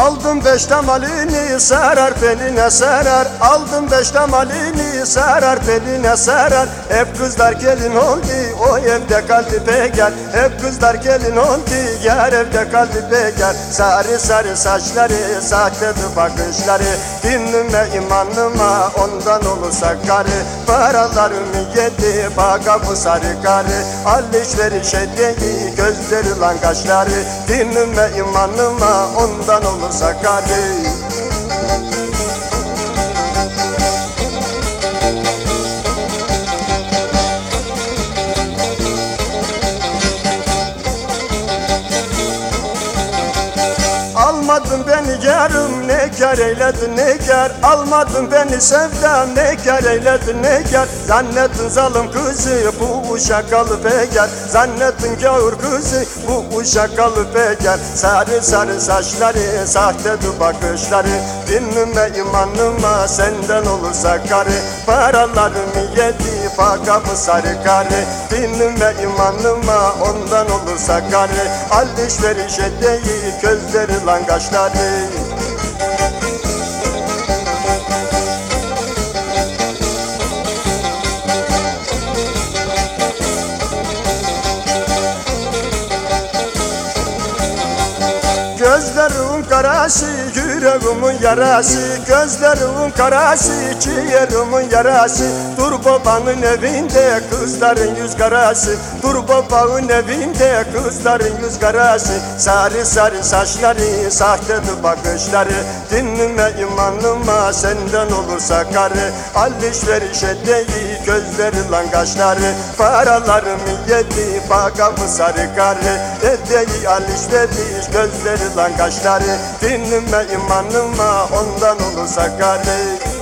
Aldım 5 tamalini sarar beline sarar. Aldım 5 tamalini sarar beline sarar. Hep kızlar gelin oldu o evde kaldı bekar. Hep kızlar gelin oldu yar evde kaldı bekar. Sarı sarı saçları sahtedir bakışları. Dinlime imanıma ondan olursa karı. Paralarımı yedi baka bu sarı karı. Alışveriş edeyi gözleri lan kaşları. Dinlime imanıma ondan olursa karı. Almadın beni yarım ne kar eyledin ne kar. Almadın beni sevdam ne kar eyledin ne kar. Zannettin zalim kızı bu uşak alı bekar. Zannettin gavur kızı bu uşak alı bekar. Sarı sarı saçları sahtedir bakışları. Dinlime imanıma senden olursa karı. Paralarımı yedi baka bu sarı karı. Dinlime imanıma ondan olursa karı. Alışveriş edeyi gözleri lan kaşları. Gözlerin karası, yüreğimin yarası. Gözlerin karası, ciğerimin yarası. Dur babanın evinde kızların yüz karası. Dur babanın evinde kızların yüz karası. Sarı sarı saçları, sahtedir bakışları. Dinlime imanıma senden olursa karı. Alışveriş edeyi gözleri lan kaşları. Paralarımı yedi baka bu sarı karı. Edeyi alışveriş gözleri lan kaşları. Dinlime imanıma ondan olursa karı.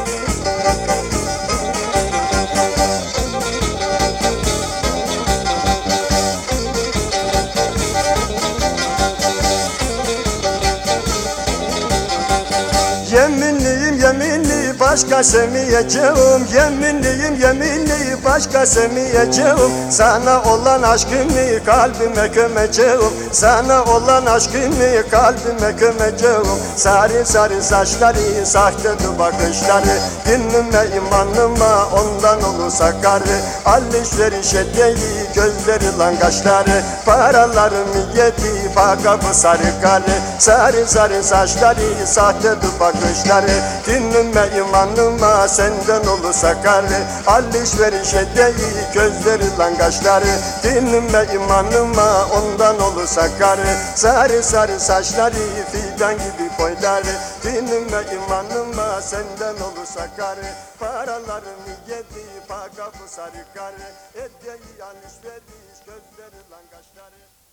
Yeminliyim yeminli başka sevmeyeceğim. Yeminliyim yeminli başka sevmeyeceğim. Sana olan aşkımı kalbime gömeceğim. Sana olan aşkımı kalbime gömeceğim. Sarı sarı saçları sahtedir bakışları. Dinlime imanıma ondan olursa karı. Alışveriş edeyi gözleri lan kaşları. Paralarımı yedi baka bu sarı karı. Sarı sarı saçları sahtedir bakışları. Dinlime imanıma senden olursa karı. Alışveriş edeyi gözleri lan kaşları. Dinlime imanıma ondan olursa karı. Sarı sarı saçları fidan gibi boyları. Dinlime imanıma senden olursa karı. Paralarımı yedi baka bu sarı karı. Edeyi alışveriş gözleri lan kaşları.